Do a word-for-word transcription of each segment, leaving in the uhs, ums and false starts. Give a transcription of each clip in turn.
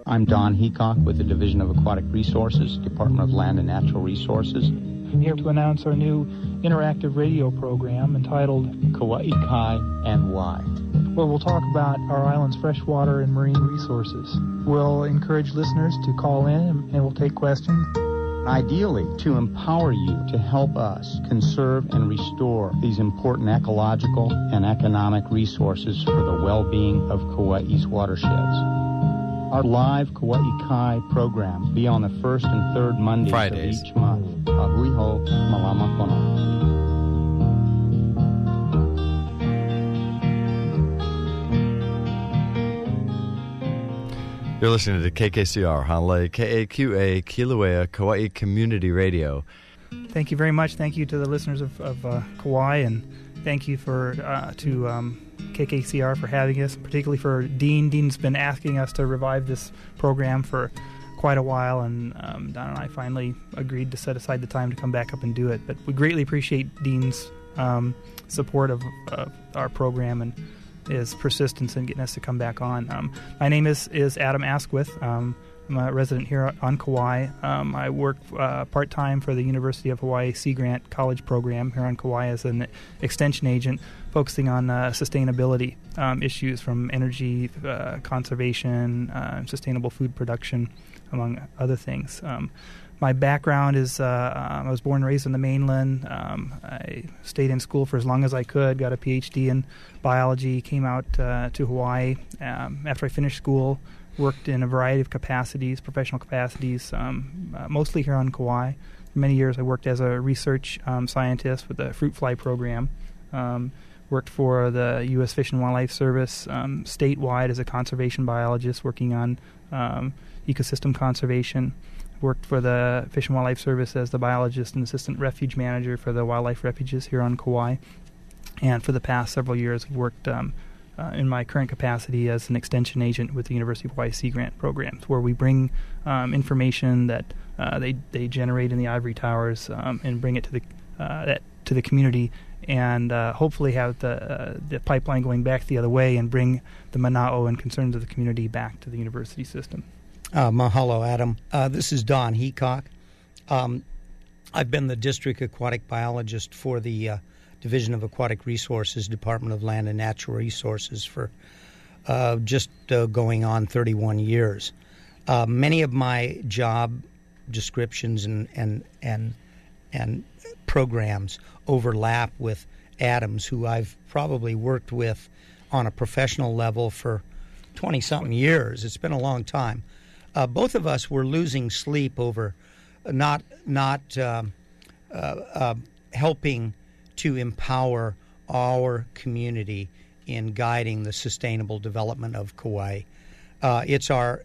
I'm Don Heacock with the Division of Aquatic Resources, Department of Land and Natural Resources. I'm here to announce our new interactive radio program entitled Kauai Kai and Why, where we'll talk about our island's freshwater and marine resources. We'll encourage listeners to call in and we'll take questions. Ideally, to empower you to help us conserve and restore these important ecological and economic resources for the well-being of Kauai's watersheds. Our live Kauai Kai program will be on the first and third Mondays Fridays. of each month. Pahuiho Malama Kono. You're listening to K K C R, Hanalei, K A Q A, Kilauea, Kauai Community Radio. Thank you very much. Thank you to the listeners of, of uh, Kauai, and thank you for uh, to um, K K C R for having us, particularly for Dean. Dean's been asking us to revive this program for quite a while, and um, Don and I finally agreed to set aside the time to come back up and do it. But we greatly appreciate Dean's um, support of, of our program and his persistence in getting us to come back on. Um, my name is, is Adam Asquith. Um, I'm a resident here on Kauai. Um, I work uh, part-time for the University of Hawaii Sea Grant College program here on Kauai as an extension agent focusing on uh, sustainability um, issues from energy uh, conservation, uh, sustainable food production, among other things. Um, my background is uh, I was born and raised on the mainland. Um, I stayed in school for as long as I could, got a P H D in biology, came out uh, to Hawaii. Um, after I finished school, worked in a variety of capacities, professional capacities, um, uh, mostly here on Kauai. For many years I worked as a research um, scientist with the fruit fly program. Um, worked for the U S Fish and Wildlife Service um, statewide as a conservation biologist working on um, ecosystem conservation. Worked for the Fish and Wildlife Service as the biologist and assistant refuge manager for the wildlife refuges here on Kauai. And for the past several years I've worked um, Uh, in my current capacity as an extension agent with the University of Hawaii Sea Grant programs, where we bring um, information that uh, they they generate in the ivory towers um, and bring it to the uh, that, to the community, and uh, hopefully have the uh, the pipeline going back the other way and bring the mana'o and concerns of the community back to the university system. Uh, mahalo, Adam. Uh, this is Don Heacock. Um, I've been the district aquatic biologist for the uh, Division of Aquatic Resources, Department of Land and Natural Resources for uh, just uh, going on thirty-one years. Uh, many of my job descriptions and, and and and programs overlap with Adam's, who I've probably worked with on a professional level for twenty-something years. It's been a long time. Uh, both of us were losing sleep over not not um, uh, uh, helping to empower our community in guiding the sustainable development of Kauai. Uh, it's our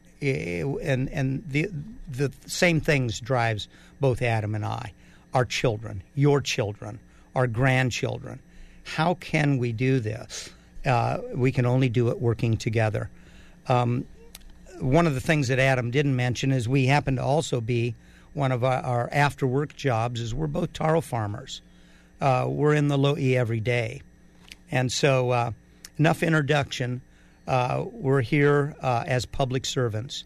and and the the same things drives both Adam and I, our children, your children, our grandchildren. How can we do this? Uh, we can only do it working together. Um, one of the things that Adam didn't mention is we happen to also be one of our, our after work jobs is we're both taro farmers. Uh, we're in the lo'i every day. And so uh, enough introduction. Uh, we're here uh, as public servants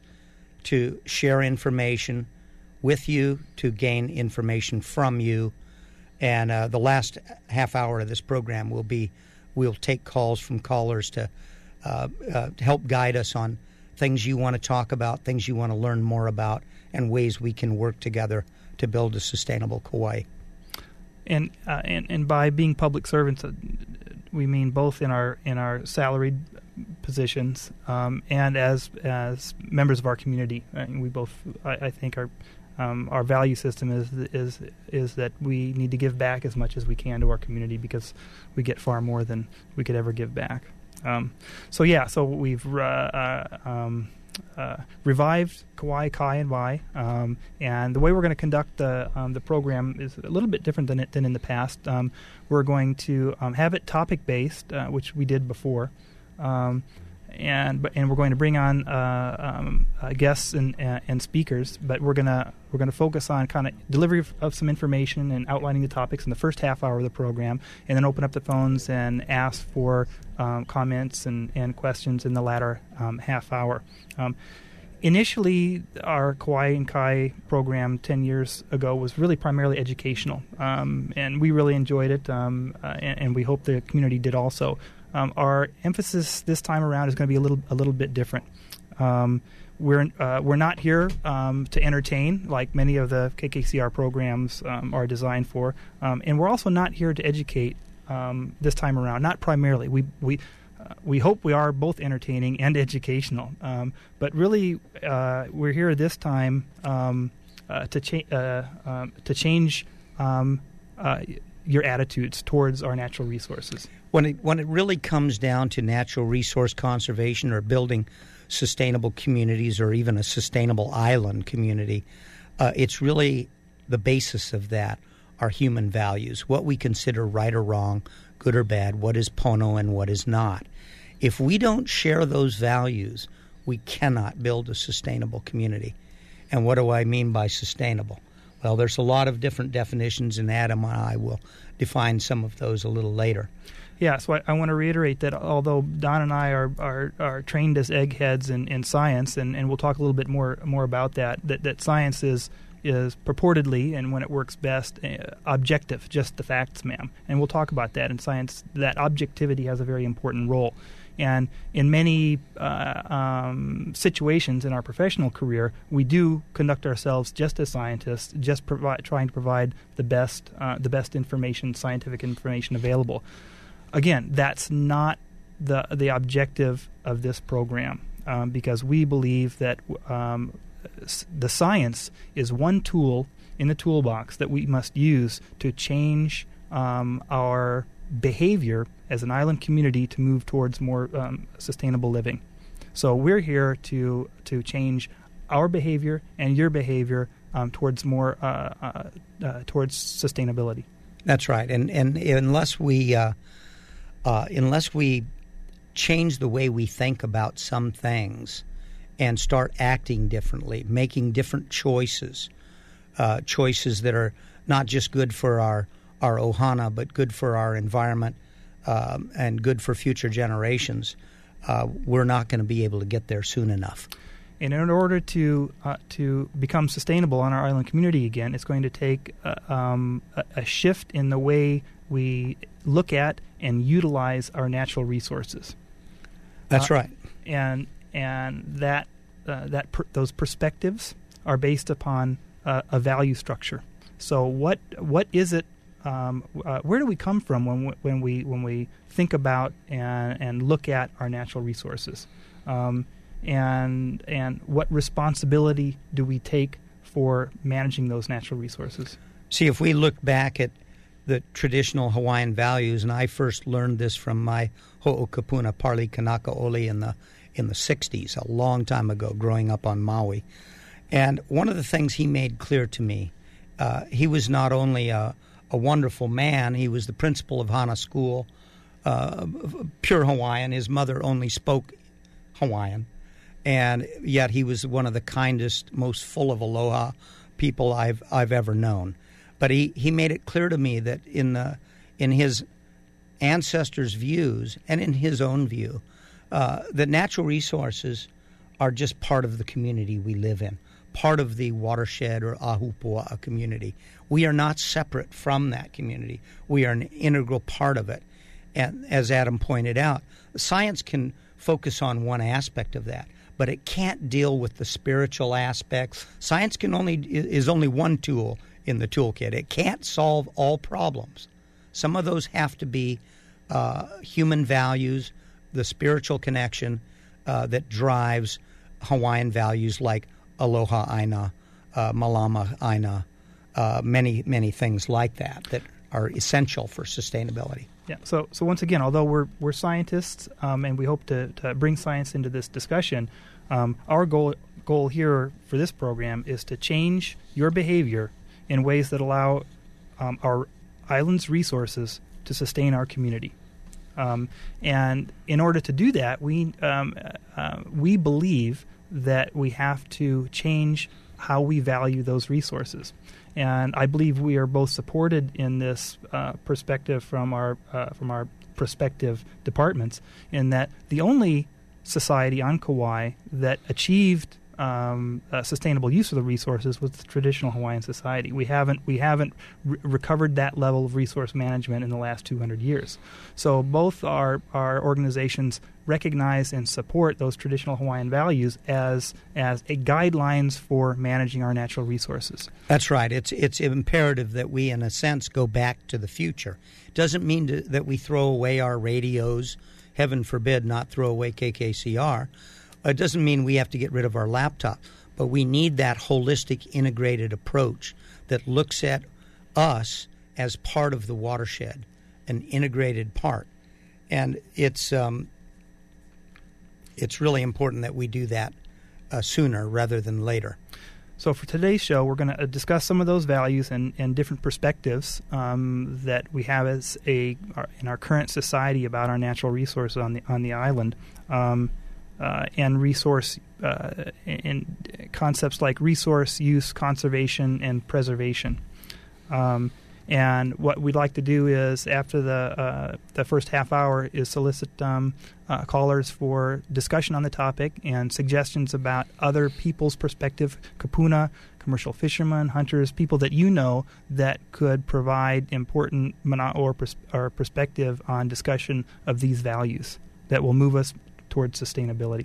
to share information with you, to gain information from you. And uh, the last half hour of this program will be, we'll take calls from callers to, uh, uh, to help guide us on things you want to talk about, things you want to learn more about, and ways we can work together to build a sustainable Kauai. And, uh, and and by being public servants, uh, we mean both in our in our salaried positions um, and as as members of our community. And we both, I, I think, our um, our value system is is is that we need to give back as much as we can to our community because we get far more than we could ever give back. Um, so yeah, so we've uh, uh, um, uh, revived Kauai Kai and Wai, um, and the way we're going to conduct the um, the program is a little bit different than it than in the past. Um, we're going to um, have it topic based, uh, which we did before, um, and and we're going to bring on uh, um, uh, guests and uh, and speakers, but we're gonna we're gonna focus on kind of delivery of, of some information and outlining the topics in the first half hour of the program, and then open up the phones and ask for um, comments and, and questions in the latter um, half hour. Um, initially, our Kauai and Kai program ten years ago was really primarily educational, um, and we really enjoyed it, um, uh, and, and we hope the community did also. Um, our emphasis this time around is going to be a little a little bit different. Um, we're uh, we're not here um, to entertain like many of the K K C R programs um, are designed for, um, and we're also not here to educate um, this time around. Not primarily. We we. Uh, we hope we are both entertaining and educational, um, but really uh, we're here this time um, uh, to, cha- uh, um, to change um, uh, your attitudes towards our natural resources. When it, when it really comes down to natural resource conservation or building sustainable communities or even a sustainable island community, uh, it's really the basis of that are human values, what we consider right or wrong, good or bad, what is pono and what is not. If we don't share those values, we cannot build a sustainable community. And what do I mean by sustainable? Well, there's a lot of different definitions, and Adam and I will define some of those a little later. Yeah, so I, I want to reiterate that although Don and I are are, are trained as eggheads in, in science, and, and we'll talk a little bit more more about that, that, that science is is purportedly, and when it works best, uh, objective, just the facts, ma'am. And we'll talk about that in science. That objectivity has a very important role. And in many uh, um, situations in our professional career, we do conduct ourselves just as scientists, just provi- trying to provide the best, uh, the best information, scientific information available. Again, that's not the the objective of this program, um, because we believe that um, the science is one tool in the toolbox that we must use to change um, our behavior as an island community to move towards more um, sustainable living. So we're here to to change our behavior and your behavior um, towards more uh, uh, uh, towards sustainability. That's right, and and unless we uh, uh, unless we change the way we think about some things and start acting differently, making different choices, uh, choices that are not just good for our, our ohana, but good for our environment um, and good for future generations, uh, we're not going to be able to get there soon enough. And in order to uh, to become sustainable on our island community again, it's going to take uh, um, a, a shift in the way we look at and utilize our natural resources. That's uh, right. And and that uh, that per- those perspectives are based upon uh, a value structure. So what what is it? Um, uh, where do we come from when we, when we when we think about and and look at our natural resources? Um, and and what responsibility do we take for managing those natural resources? See, if we look back at the traditional Hawaiian values, and I first learned this from my ho'okapuna Parli Kanakaoli in the in the sixties, a long time ago, growing up on Maui. And one of the things he made clear to me, uh, he was not only a, a wonderful man, he was the principal of Hana School, uh, pure Hawaiian. His mother only spoke Hawaiian, and yet he was one of the kindest, most full of aloha people I've I've ever known. But he, he made it clear to me that in the in his ancestors' views and in his own view, uh, that natural resources are just part of the community we live in, part of the watershed or ahupua'a community. We are not separate from that community. We are an integral part of it. And as Adam pointed out, science can focus on one aspect of that, but it can't deal with the spiritual aspects. Science can only is only one tool in the toolkit. It can't solve all problems. Some of those have to be uh, human values, the spiritual connection uh, that drives Hawaiian values like aloha aina, uh, malama aina, uh, many, many things like that that are essential for sustainability. Yeah. So, so once again, although we're we're scientists um, and we hope to, to bring science into this discussion, um, our goal goal here for this program is to change your behavior in ways that allow um, our island's resources to sustain our community. Um, and in order to do that, we um, uh, we believe that we have to change how we value those resources. And I believe we are both supported in this uh, perspective from our uh, from our prospective departments, in that the only society on Kauai that achieved um, uh, sustainable use of the resources was the traditional Hawaiian society. We haven't we haven't re- recovered that level of resource management in the last two hundred years. So both our our organizations recognize and support those traditional Hawaiian values as as a guidelines for managing our natural resources. That's right. It's it's imperative that we, in a sense, go back to the future. It doesn't mean to, that we throw away our radios. Heaven forbid, not throw away K K C R. It doesn't mean we have to get rid of our laptop, but we need that holistic, integrated approach that looks at us as part of the watershed, an integrated part. And it's um, it's really important that we do that uh, sooner rather than later. So for today's show, we're going to discuss some of those values and, and different perspectives um, that we have as a our, in our current society about our natural resources on the on the island, um, uh, and resource uh, and concepts like resource use, conservation, and preservation. Um, and what we'd like to do is, after the uh, the first half hour, is solicit um, uh, callers for discussion on the topic and suggestions about other people's perspective, kapuna, commercial fishermen, hunters, people that you know that could provide important mono- or, pers- or perspective on discussion of these values that will move us towards sustainability.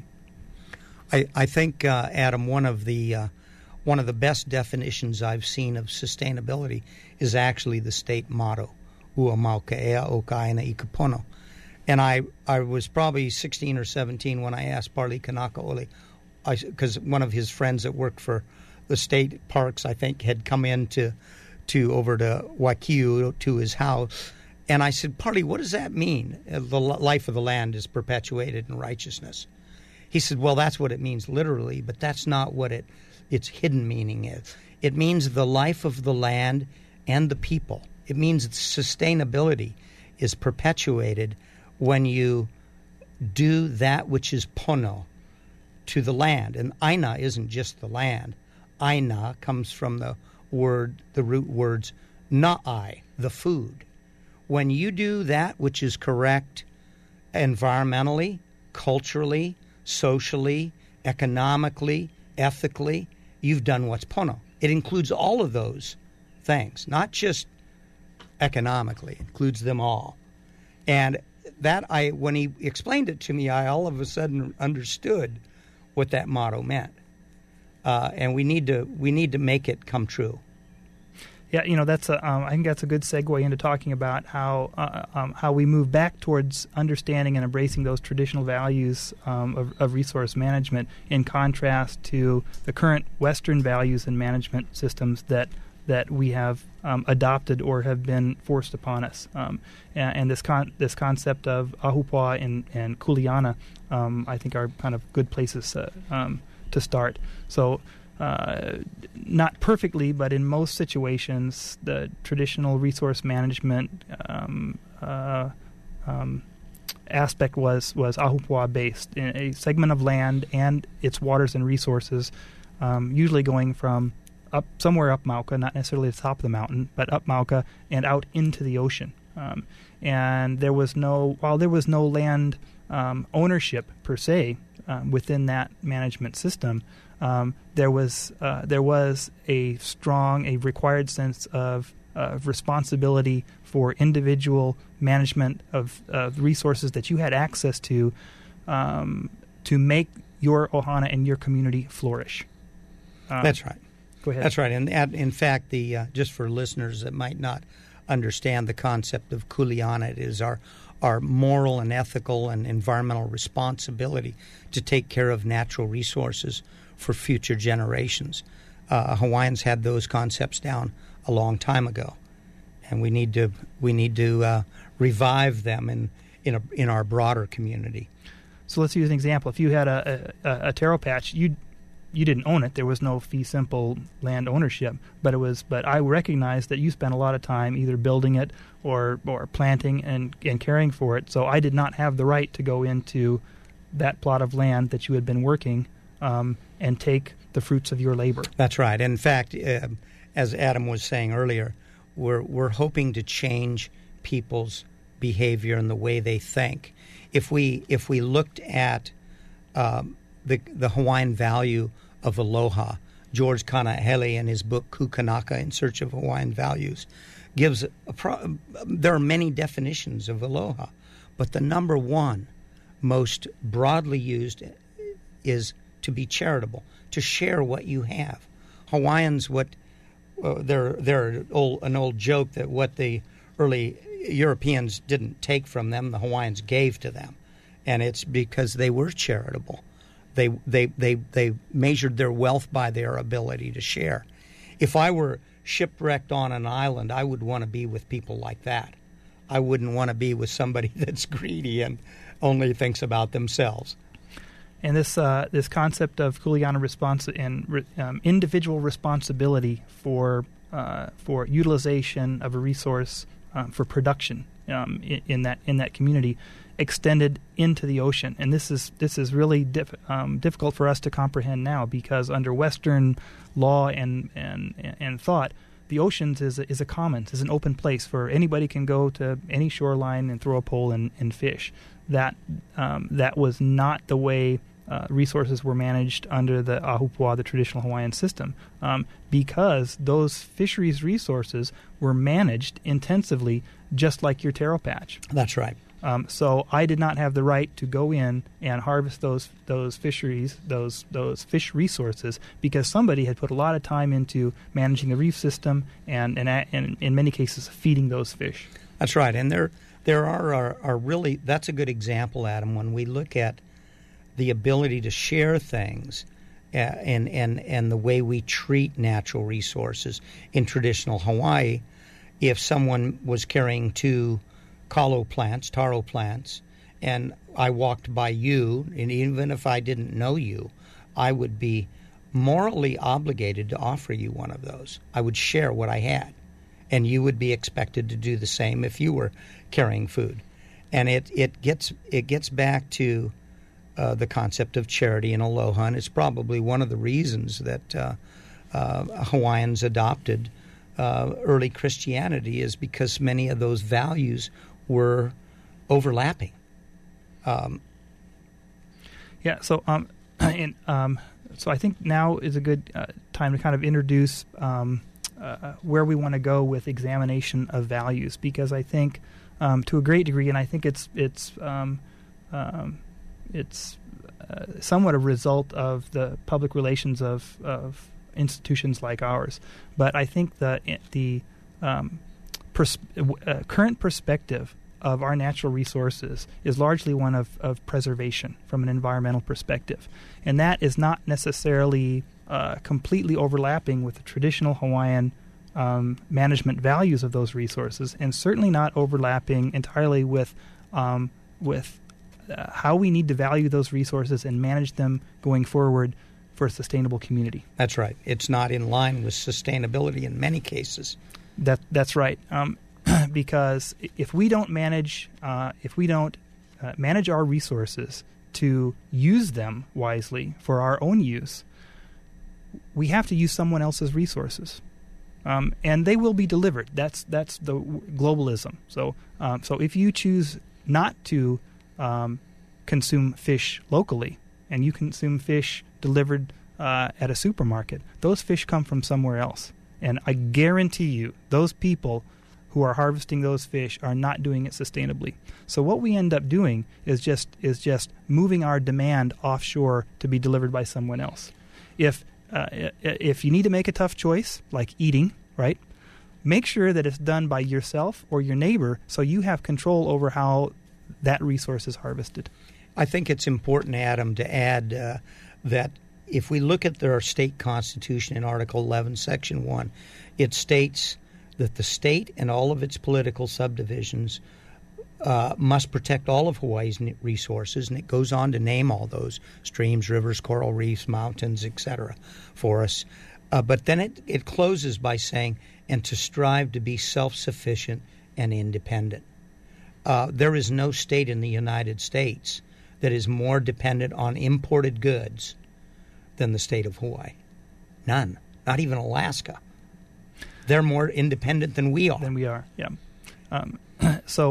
I, I think, uh, Adam, one of the uh, one of the best definitions I've seen of sustainability is actually the state motto, Ua Maukaea o Kaina i Kapono. And I, I was probably sixteen or seventeen when I asked Parli Kanakaole, because one of his friends that worked for the state parks, I think, had come in to, to over to Waikiu to his house. And I said, Parli, what does that mean? The life of the land is perpetuated in righteousness. He said, well, that's what it means literally, but that's not what it its hidden meaning is. It means the life of the land and the people. It means sustainability is perpetuated when you do that which is pono to the land. And aina isn't just the land. Aina comes from the word, the root words na'ai, the food. When you do that which is correct environmentally, culturally, socially, economically, ethically, you've done what's pono. It includes all of those things, not just economically. It includes them all. And that I, when he explained it to me, I all of a sudden understood what that motto meant. Uh, and we need to we need to make it come true. Yeah, you know, that's a, um, I think that's a good segue into talking about how uh, um, how we move back towards understanding and embracing those traditional values um, of, of resource management, in contrast to the current Western values and management systems that that we have um, adopted or have been forced upon us. Um, and, and this con- this concept of ahupua'a and, and kuleana, um, I think, are kind of good places uh, um, to start. So. Uh, not perfectly, but in most situations, the traditional resource management um, uh, um, aspect was was ahupua'a based, in a segment of land and its waters and resources, um, usually going from up somewhere up Mauka, not necessarily the top of the mountain, but up Mauka and out into the ocean. Um, and there was no, while there was no land um, ownership per se um, within that management system. Um, there was uh, there was a strong, a required sense of uh, responsibility for individual management of uh, resources that you had access to um, to make your ohana and your community flourish. Um, That's right. Go ahead. That's right. And at, in fact, the uh, just for listeners that might not understand the concept of kuleana, it is our our moral and ethical and environmental responsibility to take care of natural resources for future generations. Uh, Hawaiians had those concepts down a long time ago, and we need to we need to uh, revive them in in, a, in our broader community. So let's use an example. If you had a, a, a taro patch, you you didn't own it. There was no fee simple land ownership, but it was. But I recognize that you spent a lot of time either building it or or planting and and caring for it. So I did not have the right to go into that plot of land that you had been working um, and take the fruits of your labor. That's right. In fact, uh, as Adam was saying earlier, we're we're hoping to change people's behavior and the way they think. If we if we looked at um, the the Hawaiian value of aloha. George Kanahele, in his book Kukanaka, In Search of Hawaiian Values, gives a, a pro, there are many definitions of aloha, but the number one most broadly used is to be charitable, to share what you have. Hawaiians, what uh, they're they're old, an old joke that what the early Europeans didn't take from them, the Hawaiians gave to them, and it's because they were charitable. They they they they measured their wealth by their ability to share. If I were shipwrecked on an island, I would want to be with people like that. I wouldn't want to be with somebody that's greedy and only thinks about themselves. And this uh, this concept of kuleana response and um, individual responsibility for uh, for utilization of a resource um, for production um, in, in that in that community extended into the ocean. And this is this is really diff, um, difficult for us to comprehend now, because under Western law and and and thought, the oceans is a, is a commons, is an open place for anybody can go to any shoreline and throw a pole and, and fish. That um, that was not the way uh, resources were managed under the Ahupua'a, the traditional Hawaiian system, um, because those fisheries resources were managed intensively, just like your taro patch. That's right. Um, so I did not have the right to go in and harvest those those fisheries, those those fish resources, because somebody had put a lot of time into managing the reef system and, and, and in many cases, feeding those fish. That's right. And there there are, are, are really, that's a good example, Adam, when we look at the ability to share things uh, and, and, and the way we treat natural resources in traditional Hawaii. If someone was carrying two kalo plants, taro plants, and I walked by you, and even if I didn't know you, I would be morally obligated to offer you one of those. I would share what I had, and you would be expected to do the same if you were carrying food. And it, it gets it gets back to uh, the concept of charity and aloha, and it's probably one of the reasons that uh, uh, Hawaiians adopted uh, early Christianity, is because many of those values were overlapping. Um, yeah, so um, and, um, so I think now is a good uh, time to kind of introduce um, uh, where we want to go with examination of values, because I think um, to a great degree, and I think it's it's um, um, it's uh, somewhat a result of the public relations of of institutions like ours, but I think the the um, Pers- uh, current perspective of our natural resources is largely one of, of preservation from an environmental perspective. And that is not necessarily uh, completely overlapping with the traditional Hawaiian um, management values of those resources, and certainly not overlapping entirely with um, with uh, how we need to value those resources and manage them going forward for a sustainable community. That's right. It's not in line with sustainability in many cases. That that's right, um, because if we don't manage, uh, if we don't uh, manage our resources to use them wisely for our own use, we have to use someone else's resources, um, and they will be delivered. That's that's the globalism. So um, so if you choose not to um, consume fish locally, and you consume fish delivered uh, at a supermarket, those fish come from somewhere else. And I guarantee you, those people who are harvesting those fish are not doing it sustainably. So what we end up doing is just is just moving our demand offshore to be delivered by someone else. If uh, if you need to make a tough choice, like eating, right, make sure that it's done by yourself or your neighbor, so you have control over how that resource is harvested. I think it's important, Adam, to add uh, that if we look at their state constitution in Article eleven, Section one, it states that the state and all of its political subdivisions uh, must protect all of Hawaii's resources, and it goes on to name all those: streams, rivers, coral reefs, mountains, et cetera, for us. Uh, but then it, it closes by saying, and to strive to be self-sufficient and independent. Uh, there is no state in the United States that is more dependent on imported goods than the state of Hawaii. None. Not even Alaska. They're more independent than we are. Than we are, yeah. Um, so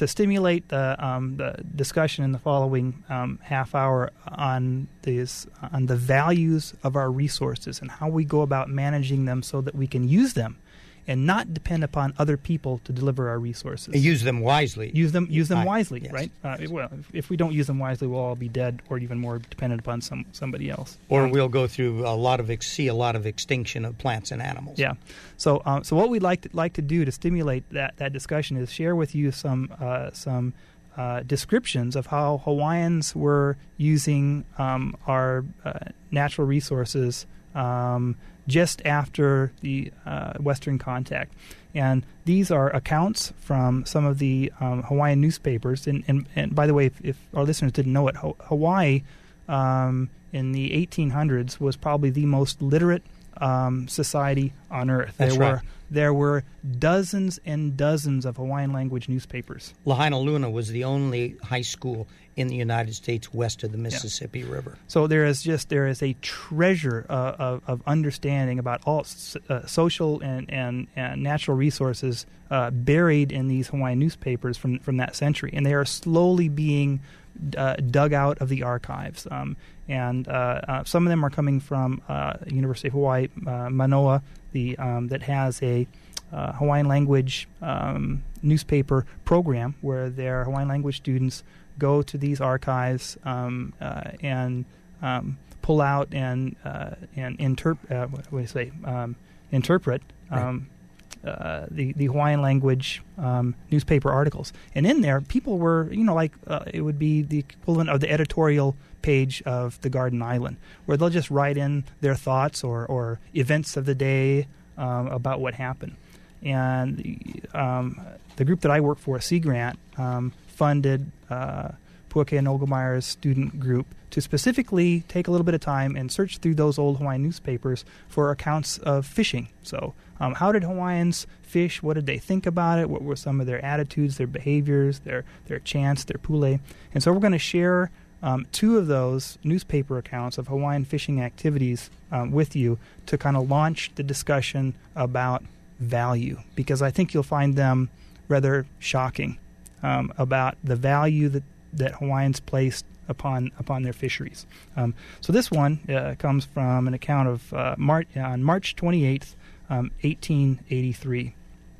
to stimulate the, um, the discussion in the following um, half hour on these on the values of our resources and how we go about managing them so that we can use them and not depend upon other people to deliver our resources. Use them wisely. Use them use them I, wisely, yes. right? Uh, well, if, if we don't use them wisely, we'll all be dead or even more dependent upon some somebody else. Or um, we'll go through a lot of ex- see a lot of extinction of plants and animals. Yeah. So um, so what we'd like to, like to do to stimulate that, that discussion is share with you some uh, some uh, descriptions of how Hawaiians were using um, our uh, natural resources um, just after the uh, Western contact. And these are accounts from some of the um, Hawaiian newspapers. And, and, and by the way, if, if our listeners didn't know it, Ho- Hawaii um, in the eighteen hundreds was probably the most literate um, society on earth. That's there right. were there were dozens and dozens of Hawaiian language newspapers. Lahaina Luna was the only high school in the United States west of the Mississippi yeah. River. So there is just there is a treasure uh, of, of understanding about all uh, social and, and, and natural resources uh, buried in these Hawaiian newspapers from from that century, and they are slowly being uh, dug out of the archives. Um, and uh, uh, some of them are coming from uh, University of Hawaii, uh, Manoa, the um, that has a uh, Hawaiian language um, newspaper program where their Hawaiian language students go to these archives um, uh, and um, pull out and uh, and interp- uh, what do you say um, interpret um, right. uh, the the Hawaiian language um, newspaper articles. And in there, people were you know like uh, it would be the equivalent of the editorial page of the Garden Island, where they'll just write in their thoughts or or events of the day um, about what happened. And the, um, the group that I work for, Sea Grant, um, funded uh, Puake and Olgemeyer's student group to specifically take a little bit of time and search through those old Hawaiian newspapers for accounts of fishing. So um, how did Hawaiians fish? What did they think about it? What were some of their attitudes, their behaviors, their, their chants, their pule? And so we're going to share um, two of those newspaper accounts of Hawaiian fishing activities um, with you to kind of launch the discussion about value, because I think you'll find them rather shocking um, about the value that, that Hawaiians placed upon upon their fisheries. Um, so this one uh, comes from an account of uh, Mar- on March twenty-eighth, um, eighteen eighty-three.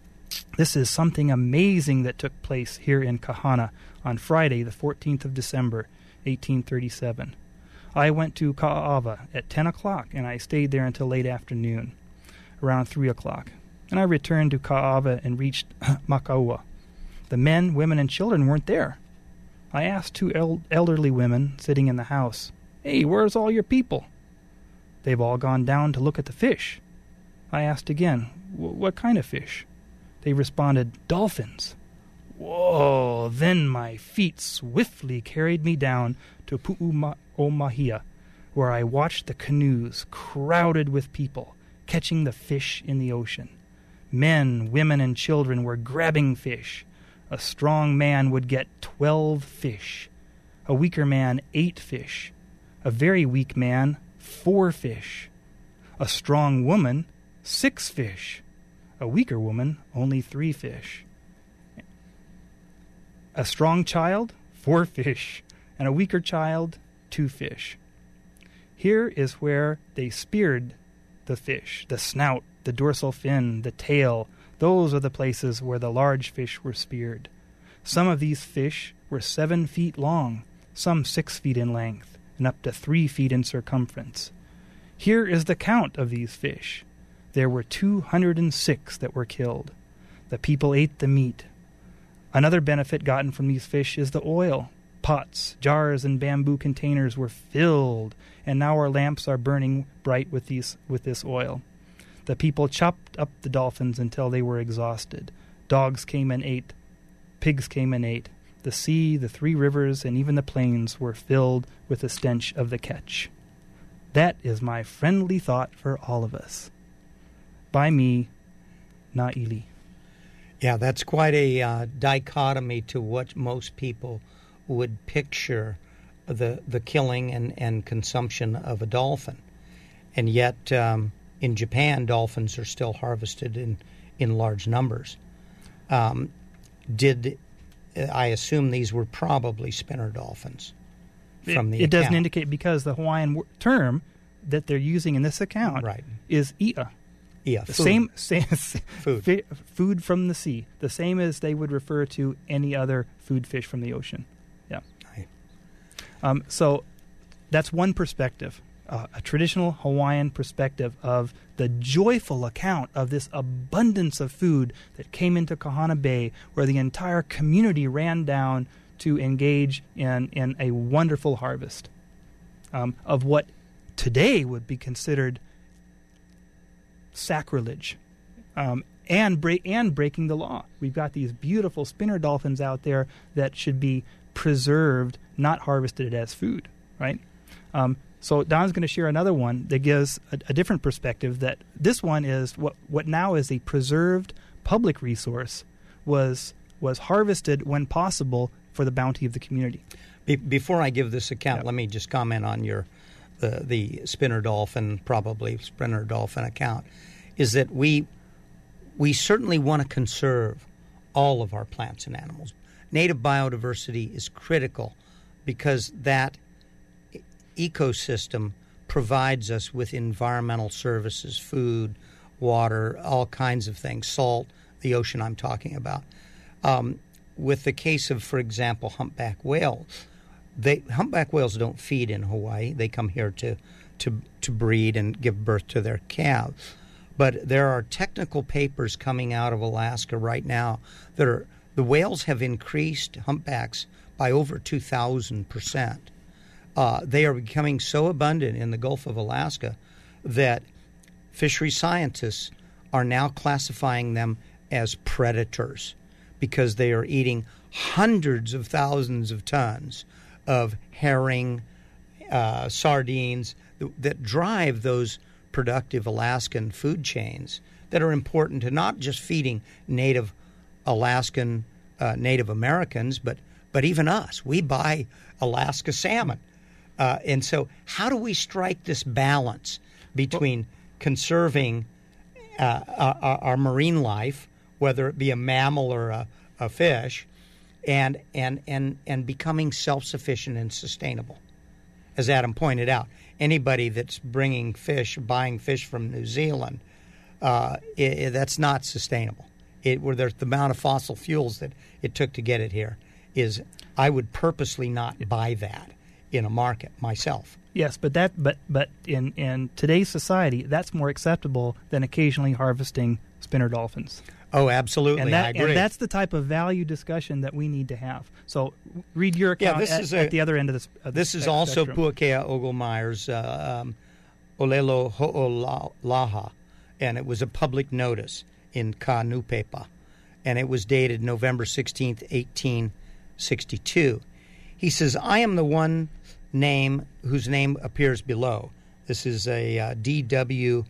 This is something amazing that took place here in Kahana on Friday, the fourteenth of December, eighteen thirty-seven. I went to Ka'ava at ten o'clock, and I stayed there until late afternoon, around three o'clock. And I returned to Ka'ava and reached Makaua. The men, women, and children weren't there. I asked two el- elderly women sitting in the house, "Hey, where's all your people?" "They've all gone down to look at the fish." I asked again, "What kind of fish?" They responded, "Dolphins." Whoa! Then my feet swiftly carried me down to Pu'uomahia, where I watched the canoes crowded with people, catching the fish in the ocean. Men, women, and children were grabbing fish. A strong man would get twelve fish. A weaker man, eight fish. A very weak man, four fish. A strong woman, six fish. A weaker woman, only three fish. A strong child, four fish. And a weaker child, two fish. Here is where they speared the fish, the snout, the dorsal fin, the tail. Those are the places where the large fish were speared. Some of these fish were seven feet long, some six feet in length, and up to three feet in circumference. Here is the count of these fish. There were two hundred and six that were killed. The people ate the meat. Another benefit gotten from these fish is the oil. Pots, jars, and bamboo containers were filled, and now our lamps are burning bright with these with this oil. The people chopped up the dolphins until they were exhausted. Dogs came and ate. Pigs came and ate. The sea, the three rivers, and even the plains were filled with the stench of the catch. That is my friendly thought for all of us. By me, Na'ili. Yeah, that's quite a uh, dichotomy to what most people would picture the the killing and, and consumption of a dolphin. And yet, um, in Japan, dolphins are still harvested in, in large numbers. Um, did I assume these were probably spinner dolphins from it, the It account. doesn't indicate, because the Hawaiian w- term that they're using in this account Right. is ia. Yeah, The food. same, same Food. fi- food from the sea, the same as they would refer to any other food fish from the ocean. Yeah. Right. Um, so that's one perspective, uh, a traditional Hawaiian perspective of the joyful account of this abundance of food that came into Kahana Bay, where the entire community ran down to engage in, in a wonderful harvest um, of what today would be considered sacrilege, um, and break and breaking the law. We've got these beautiful spinner dolphins out there that should be preserved, not harvested as food, right? Um, so Don's going to share another one that gives a, a different perspective. That this one is what what now is a preserved public resource was was harvested when possible for the bounty of the community. Be- before I give this account, Yep. let me just comment on your the the spinner dolphin, probably spinner dolphin account, is that we we certainly want to conserve all of our plants and animals. Native biodiversity is critical because that e- ecosystem provides us with environmental services, food, water, all kinds of things, salt, the ocean I'm talking about. Um, with the case of, for example, humpback whales, They humpback whales don't feed in Hawaii. They come here to, to to breed and give birth to their calves. But there are technical papers coming out of Alaska right now that are the whales have increased humpbacks by over two thousand percent. Uh, they are becoming so abundant in the Gulf of Alaska that fishery scientists are now classifying them as predators because they are eating hundreds of thousands of tons of herring, uh, sardines th- that drive those productive Alaskan food chains that are important to not just feeding native Alaskan, uh, Native Americans, but but even us. We buy Alaska salmon. Uh, and so how do we strike this balance between conserving uh, our, our marine life, whether it be a mammal or a, a fish, and and and and becoming self-sufficient and sustainable? As Adam pointed out, anybody that's bringing fish, buying fish from New Zealand, uh, it, it, that's not sustainable. It where there's the amount of fossil fuels that it took to get it here is, I would purposely not buy that in a market myself. Yes, but that but but in, in today's society, that's more acceptable than occasionally harvesting spinner dolphins. Oh, absolutely, And, that, I agree. and that's the type of value discussion that we need to have. So read your Yeah, account this at, is a- at the other end of this. Of This the is spec- also spectrum. Puakea Ogle-Meyer's uh, um, Olelo Ho'olaha, and it was a public notice in Kanupepa, and it was dated November sixteenth, eighteen sixty-two. He says, I am the one name whose name appears below. This is a uh, D W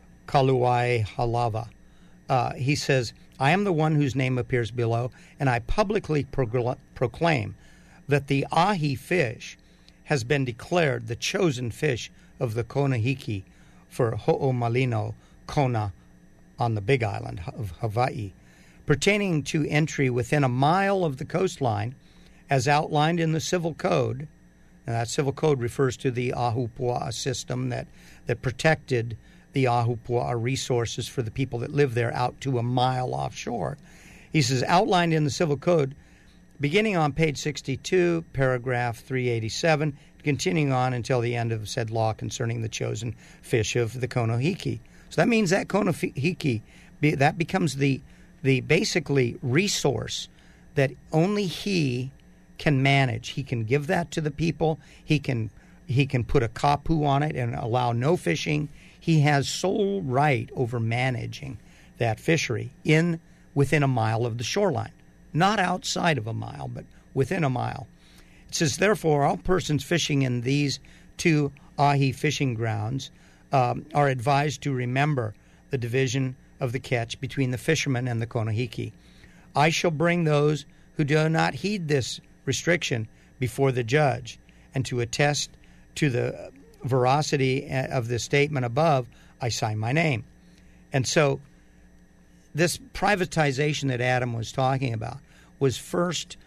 Kaluai Halava. Uh, he says, I am the one whose name appears below, and I publicly procl- proclaim that the ahi fish has been declared the chosen fish of the Konahiki for Ho'omalino Kona on the Big Island of Hawaii, pertaining to entry within a mile of the coastline as outlined in the Civil Code. And that Civil Code refers to the Ahupua'a system that, that protected the Ahupua'a resources for the people that live there out to a mile offshore. He says, outlined in the Civil Code, beginning on page sixty-two, paragraph three eighty-seven, continuing on until the end of said law concerning the chosen fish of the Konohiki. So that means that Konohiki, that becomes the the basically resource that only he can manage. He can give that to the people. He can he can put a kapu on it and allow no fishing. He has sole right over managing that fishery in within a mile of the shoreline. Not outside of a mile, but within a mile. It says, therefore, all persons fishing in these two ahi fishing grounds um, are advised to remember the division of the catch between the fishermen and the Konohiki. I shall bring those who do not heed this restriction before the judge, and to attest to the veracity of the statement above, I sign my name. And so this privatization that Adam was talking about was first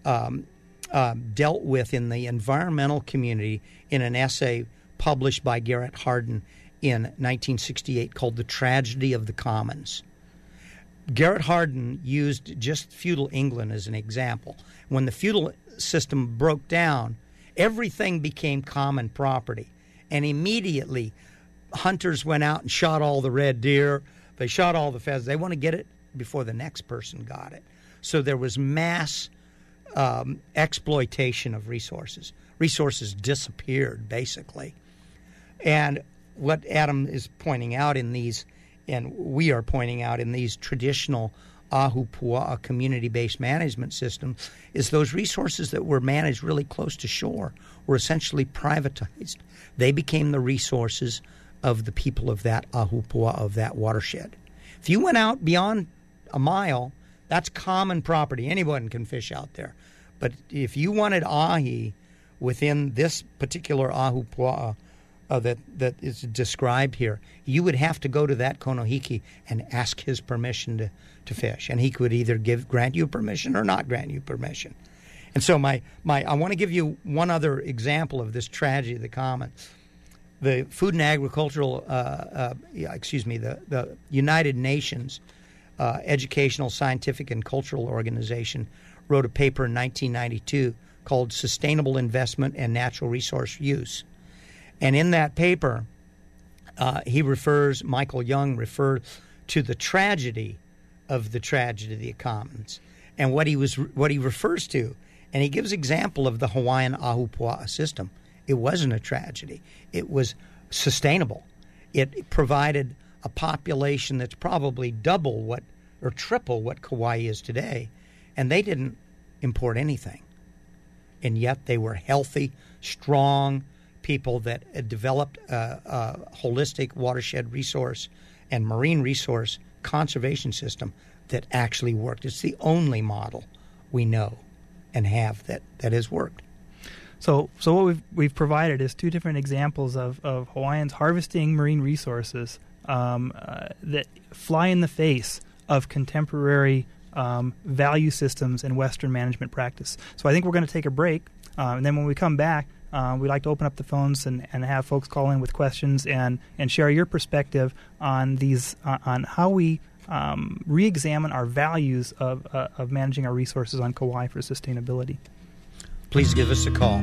um, uh, dealt with in the environmental community in an essay published by Garrett Hardin in nineteen sixty-eight called The Tragedy of the Commons. Garrett Hardin used just feudal England as an example. When the feudal system broke down, everything became common property. And immediately, hunters went out and shot all the red deer. They shot all the pheasants. They want to get it before the next person got it. So there was mass um, exploitation of resources. Resources disappeared, basically. And what Adam is pointing out in these, and we are pointing out in these traditional Ahupua'a community-based management systems, is those resources that were managed really close to shore were essentially privatized. They became the resources of the people of that Ahupua'a, of that watershed. If you went out beyond a mile, that's common property. Anyone can fish out there. But if you wanted ahi within this particular Ahupua'a uh, that, that is described here, you would have to go to that konohiki and ask his permission to, to fish. And he could either give grant you permission or not grant you permission. And so my, my I want to give you one other example of this tragedy of the commons. The Food and Agricultural, uh, uh, excuse me, the, the United Nations uh, Educational, Scientific, and Cultural Organization wrote a paper in nineteen ninety-two called Sustainable Investment and Natural Resource Use. And in that paper, uh, he refers, Michael Young referred to the tragedy of the tragedy of the commons. And what he was, what he refers to, and he gives example of the Hawaiian Ahupua'a system. It wasn't a tragedy. It was sustainable. It provided a population that's probably double what or triple what Kauai is today, and they didn't import anything. And yet they were healthy, strong people that had developed a, a holistic watershed resource and marine resource conservation system that actually worked. It's the only model we know and have that, that has worked. So, so what we've we've provided is two different examples of, of Hawaiians harvesting marine resources um, uh, that fly in the face of contemporary um, value systems and Western management practice. So, I think we're going to take a break, uh, and then when we come back, uh, we'd like to open up the phones and, and have folks call in with questions and, and share your perspective on these uh, on how we um, re-examine our values of uh, of managing our resources on Kauai for sustainability. Please give us a call.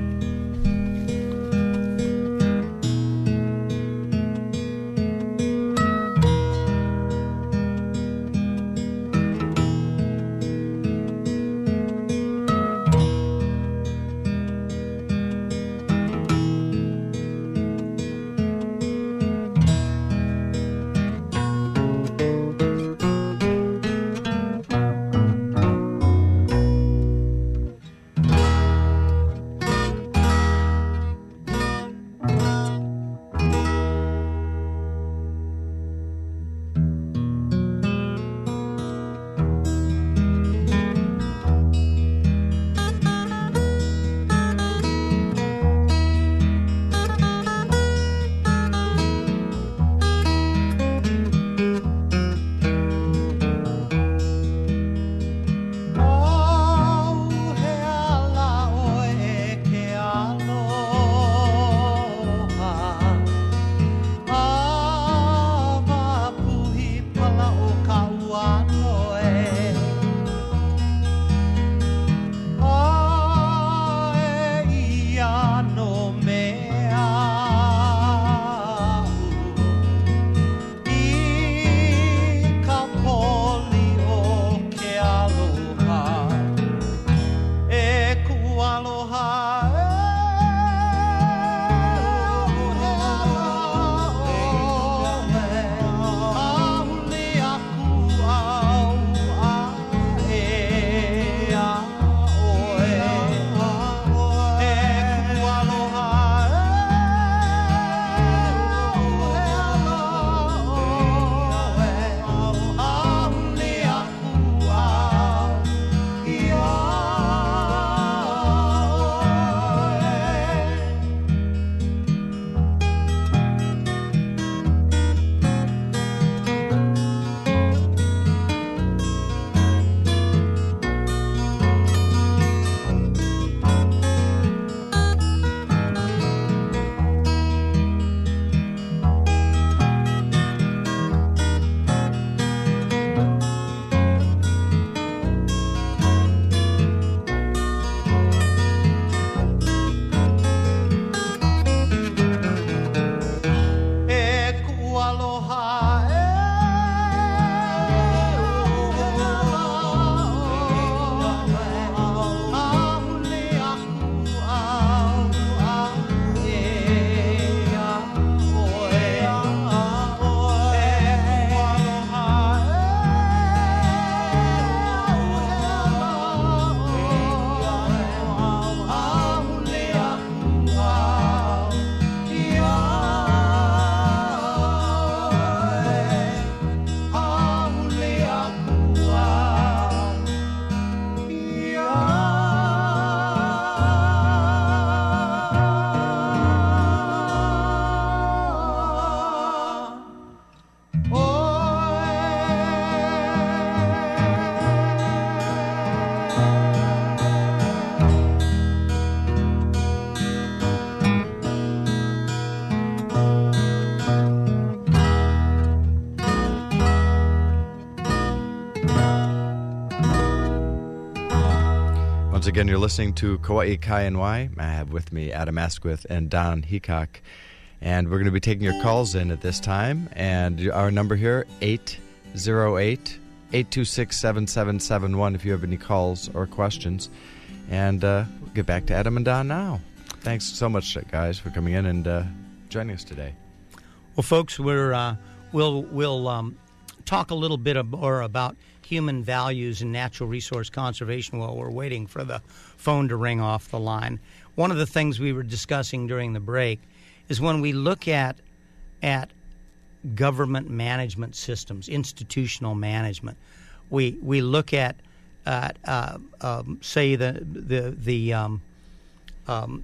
Once again, you're listening to Kauai Kai and Y. I have with me Adam Asquith and Don Heacock. And we're going to be taking your calls in at this time. And our number here, eight zero eight, eight two six, seven seven seven one, if you have any calls or questions. And uh, we'll get back to Adam and Don now. Thanks so much, guys, for coming in and uh, joining us today. Well, folks, we're uh, we'll we'll um, talk a little bit more about human values and natural resource conservation while we're waiting for the phone to ring off the line. One of the things we were discussing during the break is when we look at at government management systems, institutional management, we we look at at uh, um, say the the the um, um,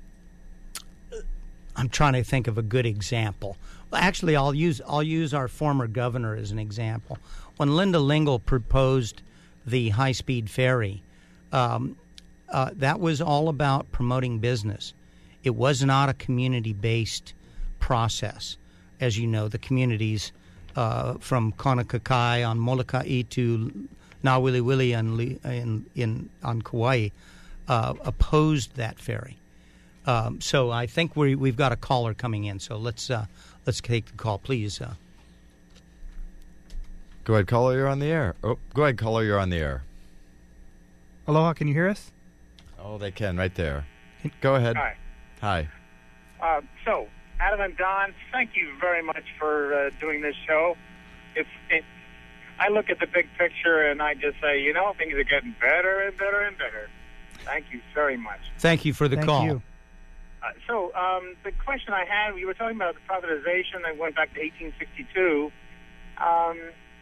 I'm trying to think of a good example. Actually, I'll use I'll use our former governor as an example. When Linda Lingle proposed the high-speed ferry, um, uh, that was all about promoting business. It was not a community-based process. As you know, the communities uh, from Kaunakakai on Molokai to Nawiliwili in, in, in, on Kauai uh, opposed that ferry. Um, so I think we we've got a caller coming in. So let's uh, let's take the call, please. Uh, Go ahead, caller, you're on the air. Oh, go ahead, caller, you're on the air. Aloha, can you hear us? Oh, they can, right there. Go ahead. Hi. Hi. Uh, so, Adam and Don, thank you very much for uh, doing this show. It's, it, I look at the big picture and I just say, you know, things are getting better and better and better. Thank you very much. Thank you for the Thank call. you. Uh, so, um, the question I had, we were talking about the privatization that went back to eighteen sixty-two. Um,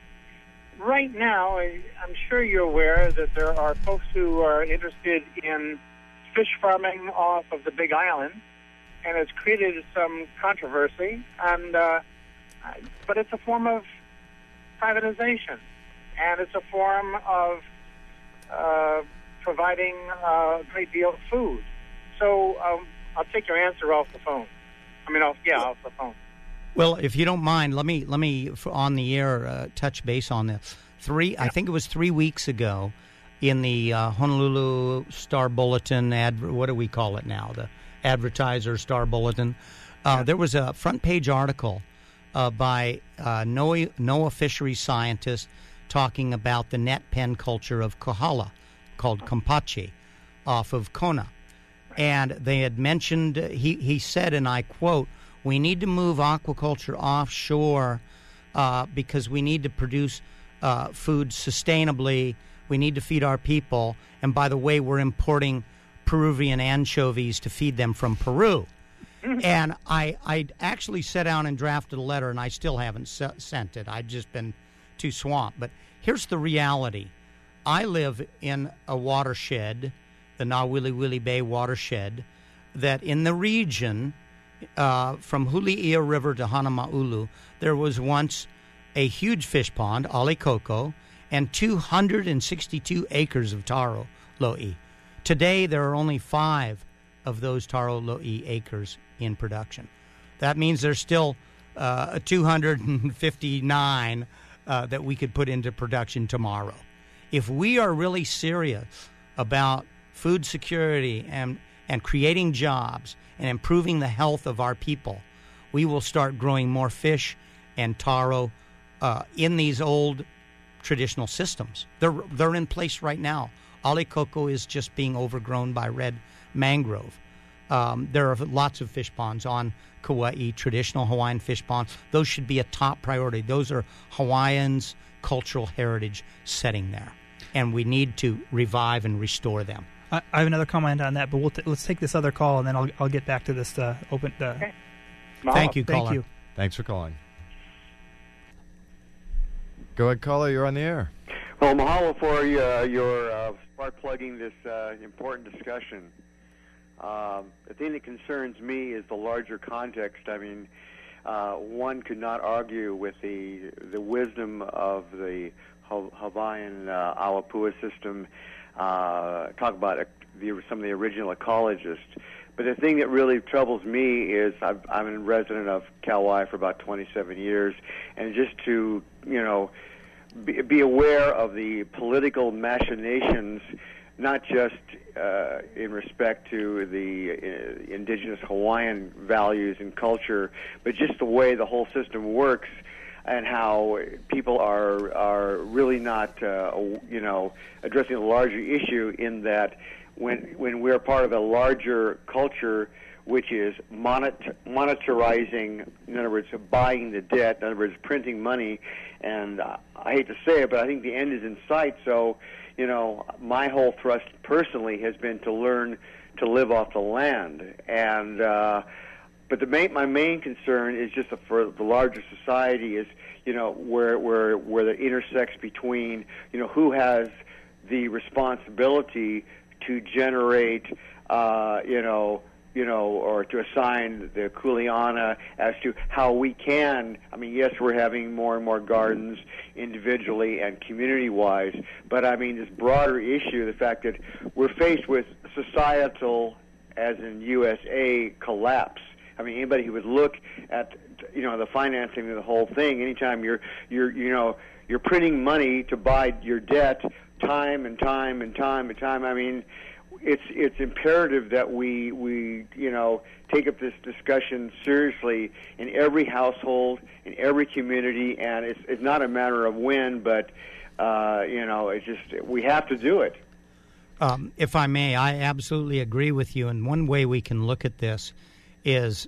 right now, I, I'm sure you're aware that there are folks who are interested in fish farming off of the Big Island, and it's created some controversy. And uh, but it's a form of privatization, and it's a form of uh, providing a great deal of food. So um, I'll take your answer off the phone. I mean, off yeah, off the phone. Well, if you don't mind, let me let me on the air uh, touch base on this. Three, yeah. I think it was three weeks ago, in the uh, Honolulu Star Bulletin ad. What do we call it now? The Advertiser Star Bulletin. Uh, yeah. There was a front page article uh, by uh, NOAA, NOAA fisheries scientists talking about the net pen culture of Kohala, called Kampachi, off of Kona. And they had mentioned, he, he said, and I quote, "We need to move aquaculture offshore uh, because we need to produce uh, food sustainably. We need to feed our people. And by the way, we're importing Peruvian anchovies to feed them from Peru." And I, I actually sat down and drafted a letter, and I still haven't se- sent it. I've just been too swamped. But here's the reality. I live in a watershed, the Nawiliwili Bay watershed, that in the region, uh, from Huli'ia River to Hanama'ulu, there was once a huge fish pond, Alikoko, and two hundred sixty-two acres of taro lo'i. Today, there are only five of those taro lo'i acres in production. That means there's still uh, two hundred fifty-nine uh, that we could put into production tomorrow. If we are really serious about food security and, and creating jobs and improving the health of our people, we will start growing more fish and taro uh, in these old traditional systems. They're, they're in place right now. Alikoko is just being overgrown by red mangrove. Um, there are lots of fish ponds on Kauai, traditional Hawaiian fish ponds. Those should be a top priority. Those are Hawaiians' cultural heritage setting there, and we need to revive and restore them. I, I have another comment on that, but we'll t- let's take this other call, and then I'll I'll get back to this uh, open. Uh, Okay. Thank you, Thank caller. you. Thanks for calling. Go ahead, caller, you're on the air. Well, mahalo for uh, your uh, spark plugging this uh, important discussion. Um, the thing that concerns me is the larger context. I mean, uh, one could not argue with the the wisdom of the Hawaiian uh, Awapua system. Uh, talk about uh, the, some of the original ecologists. But the thing that really troubles me is I've, I'm a resident of Kauai for about twenty-seven years, and just to, you know, be, be aware of the political machinations not just uh, in respect to the uh, indigenous Hawaiian values and culture, but just the way the whole system works and how people are are really not, uh, you know, addressing a larger issue in that when when we're part of a larger culture, which is monitor, monetarizing, in other words, buying the debt, in other words, printing money. And uh, I hate to say it, but I think the end is in sight. So, you know, my whole thrust personally has been to learn to live off the land. And uh, but the main, my main concern is just for the larger society is, you know, where where where the intersects between, you know, who has the responsibility to generate, uh, you know. you know, or to assign the kuleana as to how we can, I mean, yes, we're having more and more gardens individually and community-wise, but I mean, this broader issue, the fact that we're faced with societal, as in U S A, collapse. I mean, anybody who would look at, you know, the financing of the whole thing, anytime you're, you're, you know, you're printing money to buy your debt time and time and time and time, I mean, It's it's imperative that we we you know take up this discussion seriously in every household, in every community, and it's it's not a matter of when, but uh, you know it's just we have to do it. Um, if I may, I absolutely agree with you. And one way we can look at this is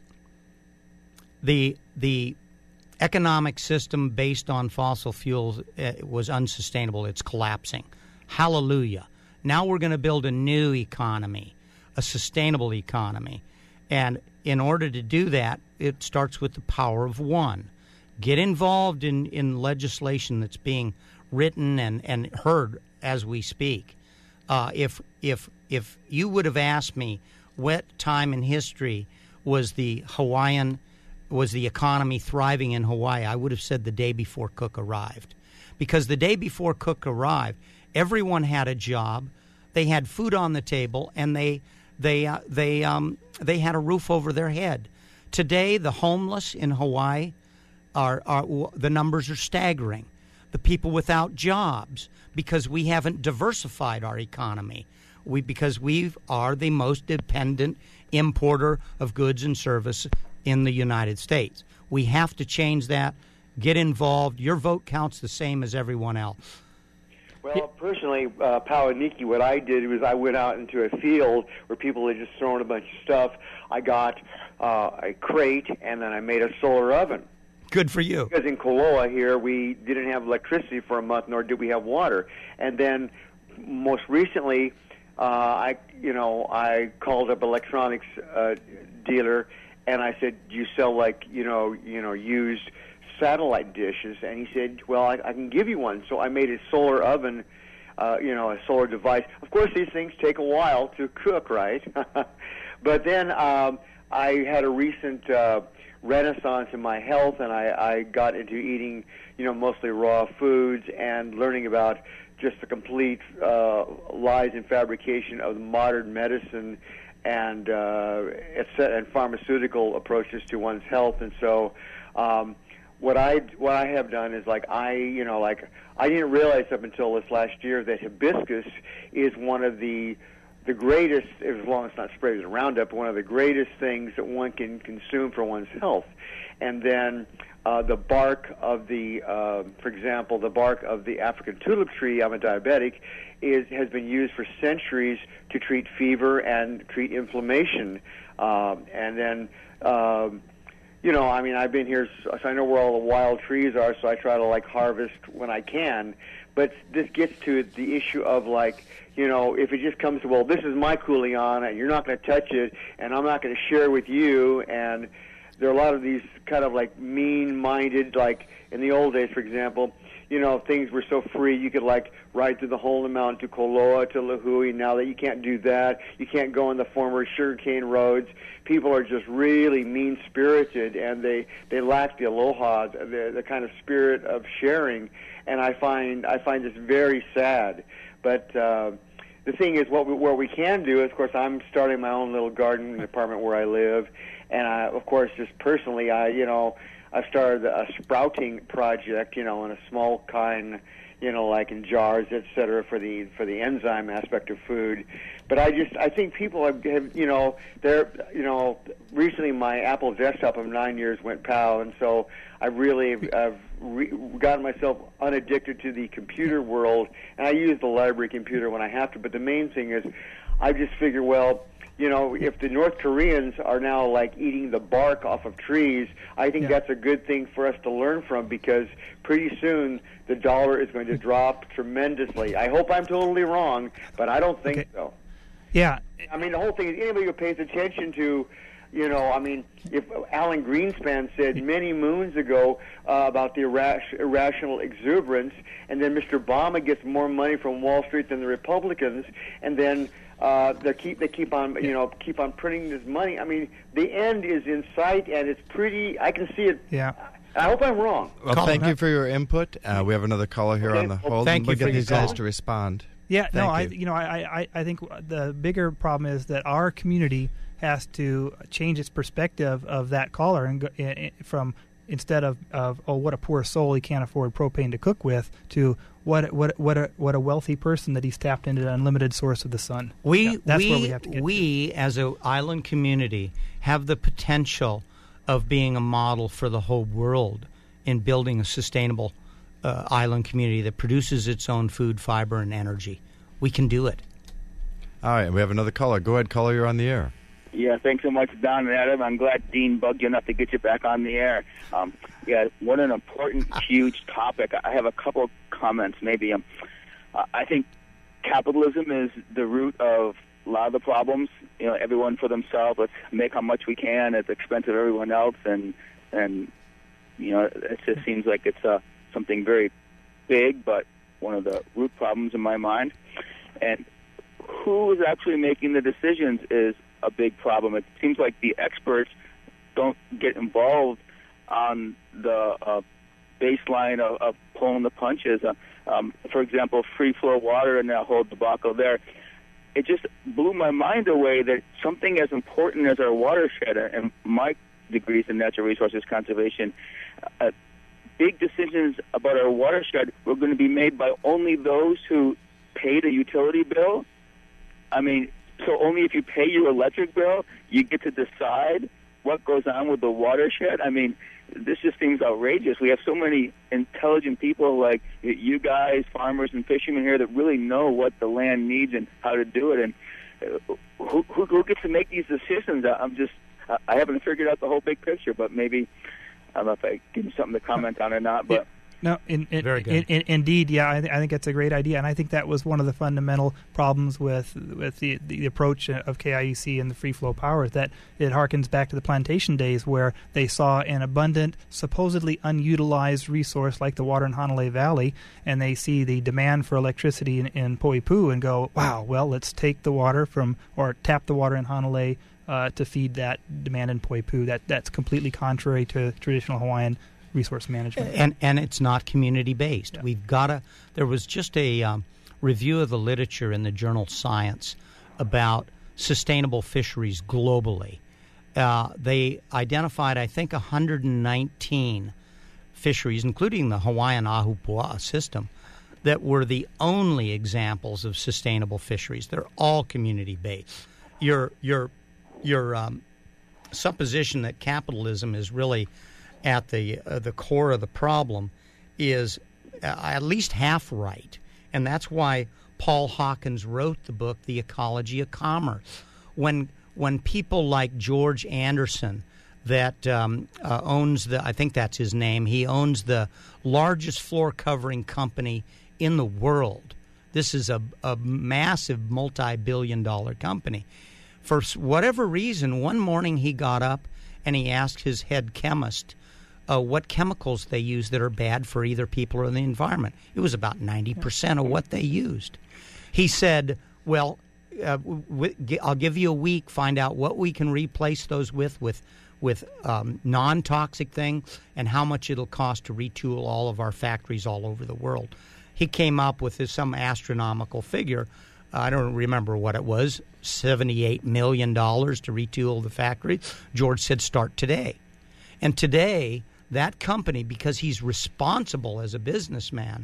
the the economic system based on fossil fuels uh, was unsustainable. It's collapsing. Hallelujah. Now we're going to build a new economy, a sustainable economy. And in order to do that, it starts with the power of one. Get involved in, in legislation that's being written and, and heard as we speak. Uh, if if if you would have asked me what time in history was the Hawaiian, was the economy thriving in Hawaii, I would have said the day before Cook arrived. Because the day before Cook arrived, everyone had a job, they had food on the table, and they they uh, they um they had a roof over their head. Today, the homeless in Hawaii are are the numbers are staggering. The people without jobs, because we haven't diversified our economy. We because we are the most dependent importer of goods and service in the United States. We have to change that. Get involved. Your vote counts the same as everyone else. Well, personally, uh, Pawaniki, what I did was I went out into a field where people had just thrown a bunch of stuff. I got uh, a crate, and then I made a solar oven. Good for you. Because in Koloa here, we didn't have electricity for a month, nor did we have water. And then, most recently, uh, I, you know, I called up electronics uh, dealer, and I said, "Do you sell like, you know, you know, used satellite dishes?" And he said, "Well, I, I can give you one." So I made a solar oven, uh, you know, a solar device. Of course, these things take a while to cook, right? But then um, I had a recent uh, renaissance in my health, and I, I got into eating, you know, mostly raw foods and learning about just the complete uh, lies and fabrication of modern medicine and uh, et cetera, and pharmaceutical approaches to one's health. And so um, what I what I have done is like I you know like I didn't realize up until this last year that hibiscus is one of the the greatest, as long as it's not sprayed with Roundup, one of the greatest things that one can consume for one's health. And then uh, the bark of the, uh, for example, the bark of the African tulip tree, I'm a diabetic, is has been used for centuries to treat fever and treat inflammation. Um, and then, um, you know, I mean, I've been here, so I know where all the wild trees are, so I try to, like, harvest when I can. But this gets to the issue of, like, you know, if it just comes to, well, this is my kuleana, and you're not going to touch it, and I'm not going to share with you, and there are a lot of these kind of, like, mean-minded, like, in the old days, for example, you know, things were so free, you could, like, ride through the hole in the mountain to Koloa, to Lahui. Now that you can't do that, you can't go on the former sugarcane roads. People are just really mean-spirited, and they, they lack the aloha, the, the kind of spirit of sharing, and I find I find this very sad. But uh, the thing is, what we, what we can do is, of course, I'm starting my own little garden in the apartment where I live, and I, of course, just personally, I, you know, I started a sprouting project, you know, in a small kind, you you know, like in jars, et cetera, for the for the enzyme aspect of food. But I just I think people have, have you know, they're you know, recently my Apple desktop of nine years went POW, and so I really have re- gotten myself unaddicted to the computer world, and I use the library computer when I have to. But the main thing is, I just figure, well, you know, if the North Koreans are now like eating the bark off of trees, I think yeah. that's a good thing for us to learn from, because pretty soon the dollar is going to drop tremendously. I hope I'm totally wrong, but I don't think okay. so. Yeah. I mean, the whole thing is anybody who pays attention to, you know, I mean, if Alan Greenspan said many moons ago uh, about the irras- irrational exuberance, and then Mister Obama gets more money from Wall Street than the Republicans, and then uh, they keep they keep on you know keep on printing this money. I mean, the end is in sight, and it's pretty. I can see it. Yeah. I hope I'm wrong. Well, Colin, thank huh? you for your input. Uh, we have another caller here Okay. on the Well, hold. thank We'll you get for these your guys call. to respond. Yeah, Thank no, I you. you know I, I, I think the bigger problem is that our community has to change its perspective of that caller and go, i- i- from instead of, of oh what a poor soul, he can't afford propane to cook with, to what what what a what a wealthy person that he's tapped into an unlimited source of the sun. We Yeah, that's we where we have to get we as an island community have the potential of being a model for the whole world in building a sustainable uh, island community that produces its own food, fiber, and energy. We can do it. All right, we have another caller. Go ahead, caller. You're on the air. Yeah, thanks so much, Don and Adam. I'm glad Dean bugged you enough to get you back on the air. Um, yeah, what an important, huge topic. I have a couple comments, maybe. Um, uh, I think capitalism is the root of a lot of the problems. You know, everyone for themselves. Let's make how much we can at the expense of everyone else, and and you know, it just seems like it's uh, something very big, but one of the root problems in my mind. And who is actually making the decisions is a big problem. It seems like the experts don't get involved on the uh, baseline of, of pulling the punches. Uh, um, for example, free flow water and that whole debacle there. It just blew my mind away that something as important as our watershed and my degrees in natural resources conservation, uh, big decisions about our watershed were going to be made by only those who paid a utility bill. I mean, so only if you pay your electric bill, you get to decide what goes on with the watershed. I mean, this just seems outrageous. We have so many intelligent people like you guys, farmers and fishermen here, that really know what the land needs and how to do it. And uh, who, who, who gets to make these decisions? I'm just, I haven't figured out the whole big picture, but maybe, I don't know if I give you something to comment on or not, but... No, in, in, Very good. In, in, indeed, yeah, I, th- I think that's a great idea, and I think that was one of the fundamental problems with with the, the approach of K I E C and the free flow power, that it harkens back to the plantation days where they saw an abundant, supposedly unutilized resource like the water in Hanalei Valley, and they see the demand for electricity in, in Poipu and go, wow, well, let's take the water from, or tap the water in Hanalei uh, to feed that demand in Poipu. That That's completely contrary to traditional Hawaiian resource management. And and it's not community based. Yeah. We've got to. There was just a um, review of the literature in the journal Science about sustainable fisheries globally. Uh, they identified, I think, one hundred nineteen fisheries, including the Hawaiian Ahupua'a system, that were the only examples of sustainable fisheries. They're all community based. Your your your um, supposition that capitalism is really at the uh, the core of the problem is uh, at least half right, and that's why Paul Hawkins wrote the book The Ecology of Commerce. When when people like George Anderson, that um, uh, owns the, I think that's his name, he owns the largest floor covering company in the world. This is a, a massive multi-billion dollar company. For whatever reason, one morning he got up and he asked his head chemist Uh, what chemicals they use that are bad for either people or the environment. It was about ninety percent of what they used. He said, well, uh, w- I'll give you a week, find out what we can replace those with, with, with um, non-toxic things, and how much it'll cost to retool all of our factories all over the world. He came up with this, some astronomical figure. I don't remember what it was, seventy-eight million dollars to retool the factory. George said, start today. And today, that company, because he's responsible as a businessman,